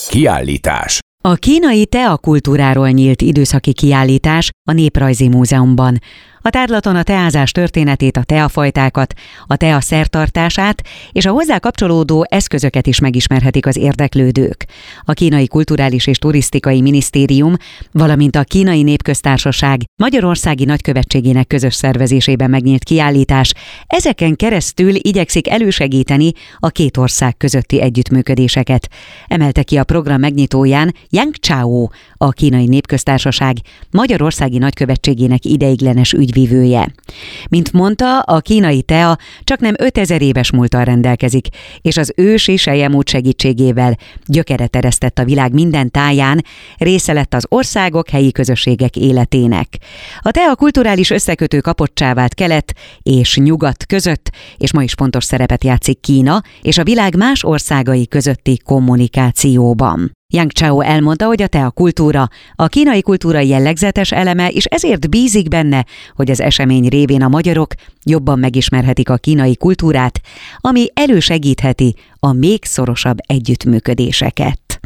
Kiállítás. A kínai tea kultúráról nyílt időszaki kiállítás a Néprajzi Múzeumban. A tárlaton a teázás történetét, a teafajtákat, a tea szertartását és a hozzá kapcsolódó eszközöket is megismerhetik az érdeklődők. A Kínai Kulturális és Turisztikai Minisztérium, valamint a Kínai Népköztársaság Magyarországi Nagykövetségének közös szervezésében megnyílt kiállítás ezeken keresztül igyekszik elősegíteni a két ország közötti együttműködéseket. Emelte ki a program megnyitóján Yang Chao, a Kínai Népköztársaság Magyarországi Nagykövetségének ideiglenes ügyvivője. Mint mondta, a kínai tea csaknem 5000 éves múlttal rendelkezik, és az ősi selyemút segítségével gyökeret eresztett a világ minden táján, része lett az országok, helyi közösségek életének. A tea kulturális összekötő kapocsá vált kelet és nyugat között, és ma is fontos szerepet játszik Kína és a világ más országai közötti kommunikációban. Yang Chao elmondta, hogy a tea kultúra a kínai kultúra jellegzetes eleme, és ezért bízik benne, hogy az esemény révén a magyarok jobban megismerhetik a kínai kultúrát, ami elősegítheti a még szorosabb együttműködéseket.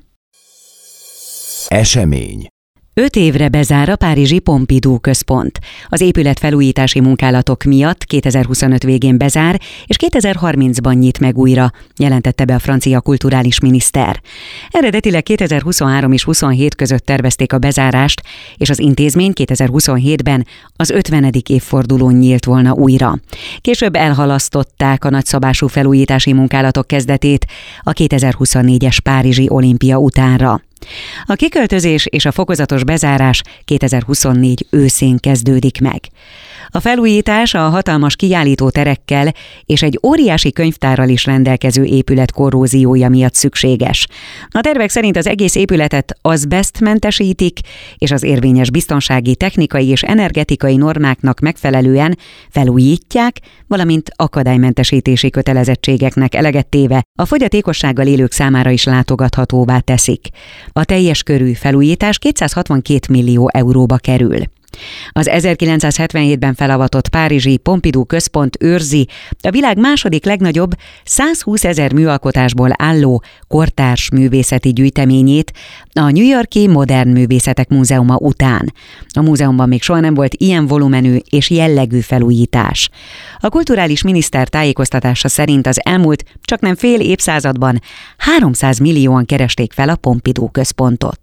Esemény. 5 évre bezár a párizsi Pompidou központ. Az épület felújítási munkálatok miatt 2025 végén bezár, és 2030-ban nyit meg újra, jelentette be a francia kulturális miniszter. Eredetileg 2023 és 27 között tervezték a bezárást, és az intézmény 2027-ben az 50. évfordulón nyílt volna újra. Később elhalasztották a nagyszabású felújítási munkálatok kezdetét a 2024-es párizsi olimpia utánra. A kiköltözés és a fokozatos bezárás 2024 őszén kezdődik meg. A felújítás a hatalmas kiállító terekkel és egy óriási könyvtárral is rendelkező épület korróziója miatt szükséges. A tervek szerint az egész épületet azbesztmentesítik, és az érvényes biztonsági, technikai és energetikai normáknak megfelelően felújítják, valamint akadálymentesítési kötelezettségeknek eleget téve a fogyatékossággal élők számára is látogathatóvá teszik. A teljes körű felújítás 262 millió euróba kerül. Az 1977-ben felavatott párizsi Pompidou központ őrzi a világ második legnagyobb 120 000 műalkotásból álló kortárs művészeti gyűjteményét a New York-i Modern Művészetek Múzeuma után. A múzeumban még soha nem volt ilyen volumenű és jellegű felújítás. A kulturális miniszter tájékoztatása szerint az elmúlt csaknem fél évszázadban 300 millióan keresték fel a Pompidou központot.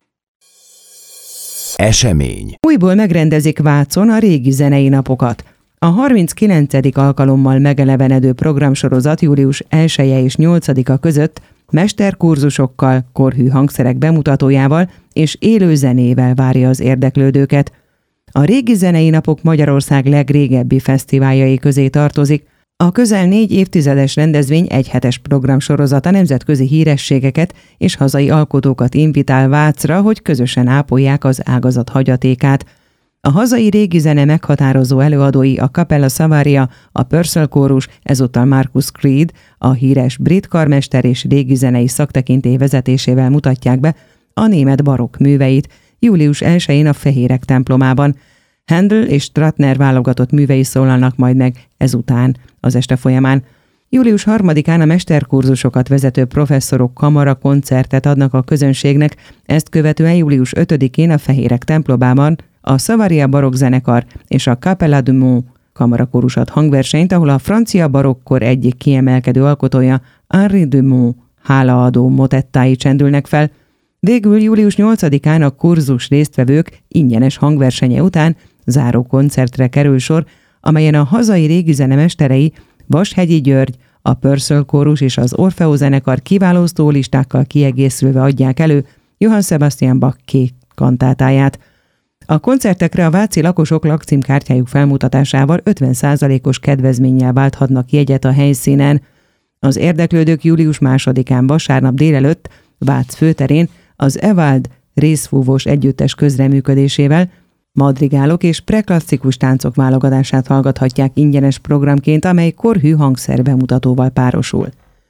Esemény. Újból megrendezik Vácon a régi zenei napokat. A 39. alkalommal megelevenedő programsorozat július 1-e és 8-a között mesterkurzusokkal, korhű hangszerek bemutatójával és élő zenével várja az érdeklődőket. A régi zenei napok Magyarország legrégebbi fesztiváljai közé tartozik. A közel 4 évtizedes rendezvény egyhetes programsorozata nemzetközi hírességeket és hazai alkotókat invitál Vácra, hogy közösen ápolják az ágazat hagyatékát. A hazai régi zene meghatározó előadói a Capella Savaria, a Purcell kórus, ezúttal Marcus Creed, a híres brit karmester és régi zenei szaktekintély vezetésével mutatják be a német barokk műveit július 1-én a Fehérek templomában. Handel és Stratner válogatott művei szólalnak majd meg ezután az este folyamán. Július 3-án a mesterkurzusokat vezető professzorok kamarakoncertet adnak a közönségnek, ezt követően július 5-én a Fehérek templomában a Savaria barokk zenekar és a Capella du Mont kamarakórus ad hangversenyt, ahol a francia barokkor egyik kiemelkedő alkotója Henri Dumont hálaadó motettái csendülnek fel. Végül július 8-án a kurzus résztvevők ingyenes hangversenye után záró koncertre kerül sor, amelyen a hazai régi zene mesterei Vashegyi György, a Purcell kórus és az Orfeo zenekar kiváló szólistákkal kiegészülve adják elő Johann Sebastian Bach kék kantátáját. A koncertekre a váci lakosok lakcímkártyájuk felmutatásával 50%-os kedvezménnyel válthatnak jegyet a helyszínen. Az érdeklődők július 2-án vasárnap délelőtt Vác főterén az Evald részfúvós együttes közreműködésével madrigálok és preklasszikus táncok válogatását hallgathatják ingyenes programként, amely korhű hangszer bemutatóval párosul.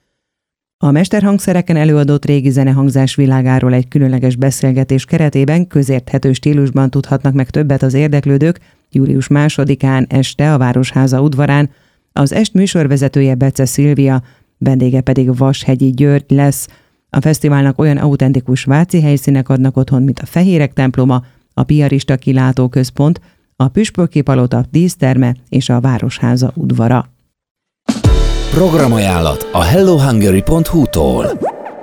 A mesterhangszereken előadott régi zenehangzás világáról egy különleges beszélgetés keretében közérthető stílusban tudhatnak meg többet az érdeklődők július 2-án este a Városháza udvarán. Az est műsorvezetője Bece Szilvia, vendége pedig Vashegyi György lesz. A fesztiválnak olyan autentikus váci helyszínek adnak otthon, mint a Fehérek temploma, a Piarista kilátóközpont, a Püspöki palota díszterme és a Városháza udvara. Programajánlat a hellohungary.hu-tól.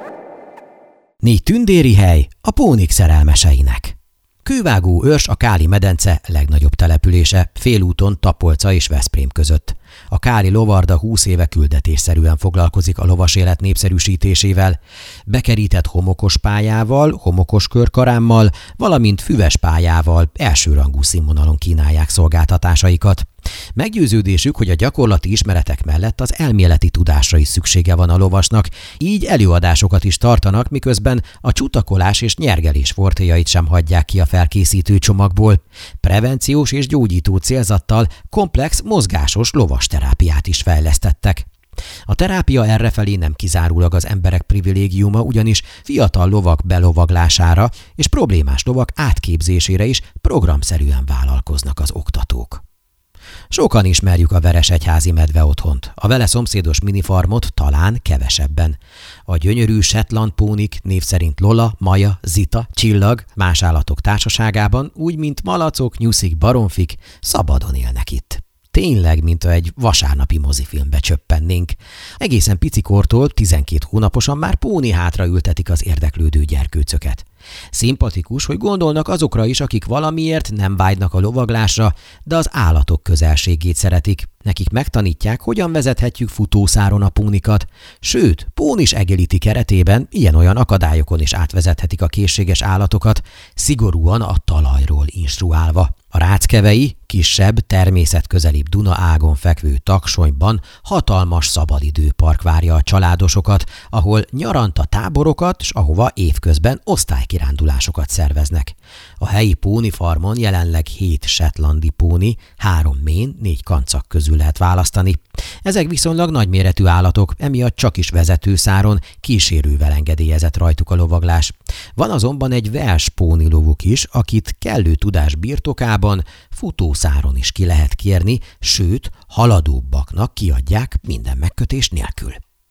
4 tündéri hely a pónik szerelmeseinek. Kővágó Őrs a Káli medence legnagyobb települése, félúton Tapolca és Veszprém között. A Káli lovarda 20 éve küldetésszerűen foglalkozik a lovas élet népszerűsítésével. Bekerített homokos pályával, homokos körkarámmal, valamint füves pályával elsőrangú színvonalon kínálják szolgáltatásaikat. Meggyőződésük, hogy a gyakorlati ismeretek mellett az elméleti tudásra is szüksége van a lovasnak, így előadásokat is tartanak, miközben a csutakolás és nyergelés fortéjait sem hagyják ki a felkészítő csomagból. Prevenciós és gyógyító célzattal komplex, mozgásos lovasterápiát is fejlesztettek. A terápia errefelé nem kizárólag az emberek privilégiuma, ugyanis fiatal lovak belovaglására és problémás lovak átképzésére is programszerűen vállalkoznak az oktatók. Sokan ismerjük a Veresegyházi medveotthont, a vele szomszédos minifarmot talán kevesebben. A gyönyörű Shetland pónik, név szerint Lola, Maja, Zita, Csillag más állatok társaságában, úgy mint malacok, nyuszik, baromfik, szabadon élnek itt. Tényleg, mint egy vasárnapi mozifilmbe csöppennénk. Egészen picikortól, 12 hónaposan már póni hátra ültetik az érdeklődő gyerkőcöket. Szimpatikus, hogy gondolnak azokra is, akik valamiért nem vágynak a lovaglásra, de az állatok közelségét szeretik. Nekik megtanítják, hogyan vezethetjük futószáron a pónikat, sőt, pónis agility keretében ilyen-olyan akadályokon is átvezethetik a készséges állatokat, szigorúan a talajról instruálva. A ráckevei, kisebb, természetközelibb Duna ágon fekvő Taksonyban hatalmas szabadidőpark várja a családosokat, ahol nyaranta táborokat, s ahova évközben osztálykirándulásokat szerveznek. A helyi pónifarmon jelenleg 7 shetlandi póni, 3 mén, 4 kancak közül lehet választani. Ezek viszonylag nagyméretű állatok, emiatt csak is vezetőszáron, kísérővel engedélyezett rajtuk a lovaglás. Van azonban egy Welsh póni lovuk is, akit kellő tudás birtokában futószáron is ki lehet kérni, sőt, haladóbbaknak kiadják minden megkötés nélkül.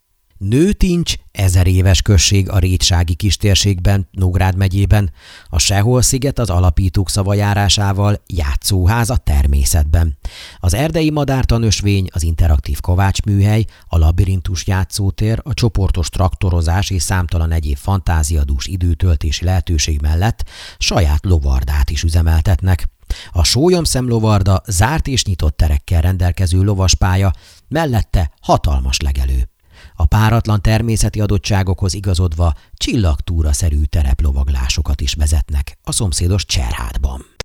Nőtincs 1000 éves község a Rétsági kistérségben, Nógrád megyében, a Sehol-sziget az alapítók szavajárásával játszóház a természetben. Az erdei madártanösvény, az interaktív kovácsműhely, a labirintus játszótér, a csoportos traktorozás és számtalan egyéb fantáziadús időtöltési lehetőség mellett saját lovardát is üzemeltetnek. A Sólyomszem-lovarda zárt és nyitott terekkel rendelkező lovaspálya, mellette hatalmas legelő. A páratlan természeti adottságokhoz igazodva csillagtúra-szerű tereplovaglásokat is vezetnek a szomszédos Cserhátban.